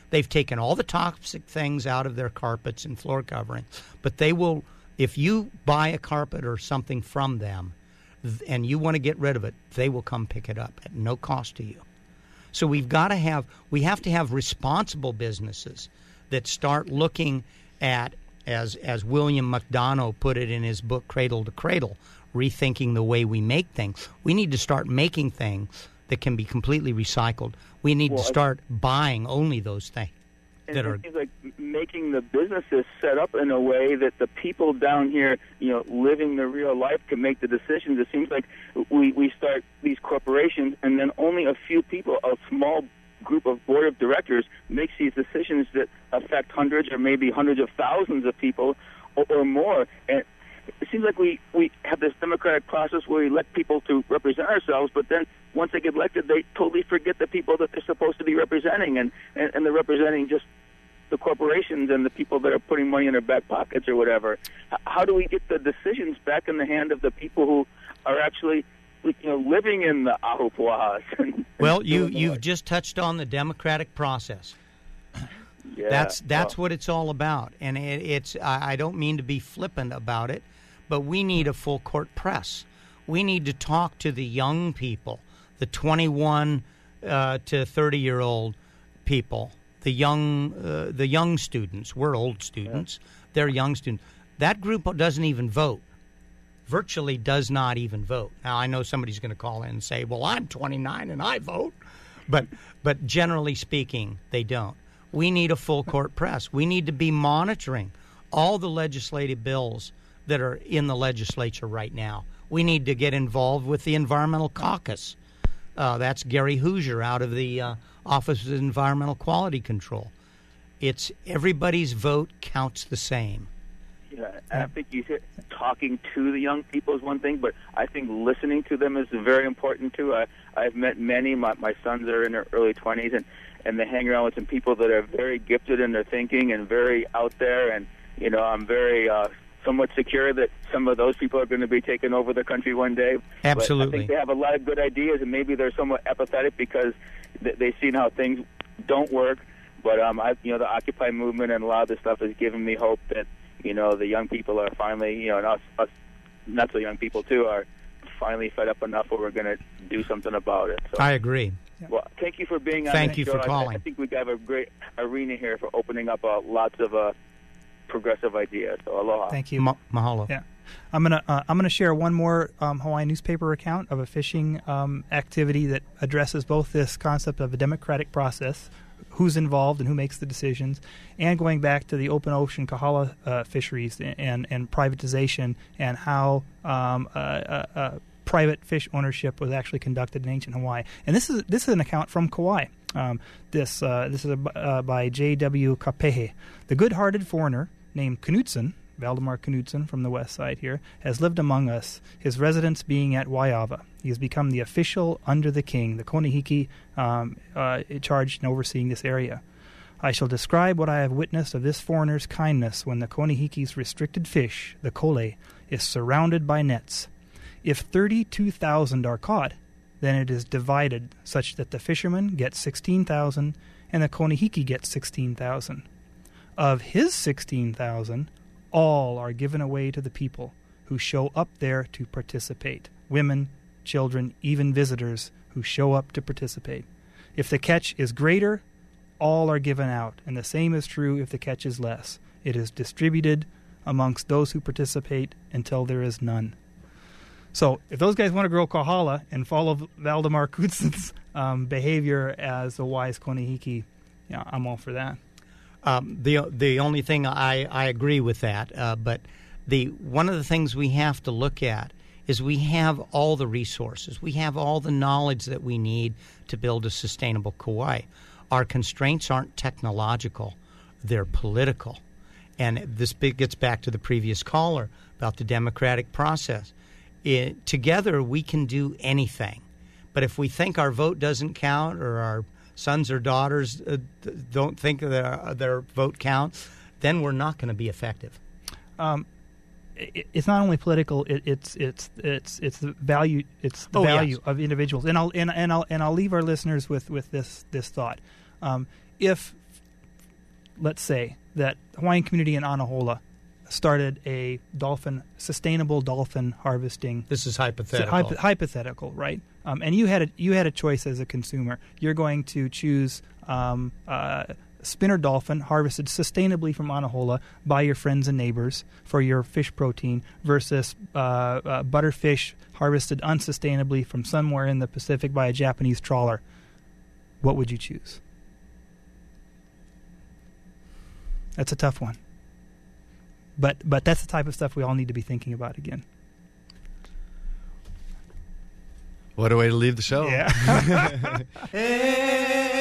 They've taken all the toxic things out of their carpets and floor covering, but they will, if you buy a carpet or something from them and you want to get rid of it, they will come pick it up at no cost to you. So we've got to have, we have to have responsible businesses that start looking at, as as William McDonough put it in his book Cradle to Cradle, rethinking the way we make things. We need to start making things that can be completely recycled. We need well, to start buying only those things and that it are seems like making the businesses set up in a way that the people down here, you know, living the real life can make the decisions. It seems like we, we start these corporations and then only a few people, a small group of board of directors makes these decisions that affect hundreds or maybe hundreds of thousands of people or, or more. And it seems like we, we have this democratic process where we elect people to represent ourselves, but then once they get elected, they totally forget the people that they're supposed to be representing, and, and, and they're representing just the corporations and the people that are putting money in their back pockets or whatever. How do we get the decisions back in the hand of the people who are actually, you know, living in the ahupuahas? And, well, you, you've just touched on the democratic process. Yeah, that's that's well, what it's all about, and it, it's I, I don't mean to be flippant about it, but we need a full court press. We need to talk to the young people, the twenty-one uh, to thirty-year-old people, the young uh, the young students. We're old students. Yeah. They're young students. That group doesn't even vote. Virtually does not even vote. Now, I know somebody's going to call in and say, well, I'm twenty-nine and I vote. But but generally speaking, they don't. We need a full court press. We need to be monitoring all the legislative bills that are in the legislature right now. We need to get involved with the Environmental Caucus. Uh, that's Gary Hoosier out of the uh, Office of Environmental Quality Control. It's everybody's vote counts the same. Yeah, and I think you said talking to the young people is one thing, but I think listening to them is very important too. I, I've met many. My, my sons are in their early twenties, and, and they hang around with some people that are very gifted in their thinking and very out there. And you know, I'm very uh, somewhat secure that some of those people are going to be taking over the country one day. Absolutely. But I think they have a lot of good ideas, and maybe they're somewhat apathetic because they, they've seen how things don't work. But um, I, you know, the Occupy movement and a lot of this stuff has given me hope that, you know, the young people are finally, you know, and us, us not so young people too, are finally fed up enough where we're going to do something about it. So, I agree. Well, thank you for being on Thank the you show. for calling. I, I think we have a great arena here for opening up uh, lots of uh, progressive ideas. So aloha. Thank you. Ma- mahalo. Yeah. I'm gonna uh, I'm gonna share one more um, Hawaiian newspaper account of a fishing um, activity that addresses both this concept of a democratic process, who's involved and who makes the decisions, and going back to the open ocean kahala uh, fisheries and and privatization and how um, uh, uh, uh, private fish ownership was actually conducted in ancient Hawaii. And this is this is an account from Kauai. Um, this uh, this is a, uh, by J W Kapehe. The good-hearted foreigner named Knutson, Valdemar Knutson from the west side here, has lived among us, his residence being at Waiava. He has become the official under the king, the Konehiki, um, uh, charged in overseeing this area. I shall describe what I have witnessed of this foreigner's kindness when the Konehiki's restricted fish, the kole, is surrounded by nets. If thirty-two thousand are caught, then it is divided such that the fisherman gets sixteen thousand and the Konehiki gets sixteen thousand. Of his sixteen thousand, all are given away to the people who show up there to participate. Women, children, even visitors who show up to participate. If the catch is greater, all are given out, and the same is true if the catch is less. It is distributed amongst those who participate until there is none. So if those guys want to grow kahala and follow Valdemar Knutson's um, behavior as a wise Konehiki, yeah, I'm all for that. Um, the the only thing I, I agree with that, uh, but the one of the things we have to look at is we have all the resources, we have all the knowledge that we need to build a sustainable Kauai. Our constraints aren't technological; they're political, and this gets back to the previous caller about the democratic process. It, together, we can do anything, but if we think our vote doesn't count or our sons or daughters uh, don't think their, their vote counts, then we're not going to be effective. Um, it, it's not only political; it, it's it's it's it's the value. It's the oh, value yes. of individuals. And I'll and, and I'll and I'll leave our listeners with, with this this thought. Um, if let's say that Hawaiian community in Anahola started a dolphin, sustainable dolphin harvesting. This is hypothetical. Hypo- hypothetical, right? Um, and you had a, you had a choice as a consumer. You're going to choose um, uh, spinner dolphin harvested sustainably from Anahola by your friends and neighbors for your fish protein versus uh, uh, butterfish harvested unsustainably from somewhere in the Pacific by a Japanese trawler. What would you choose? That's a tough one. But but that's the type of stuff we all need to be thinking about again. What a way to leave the show. Yeah.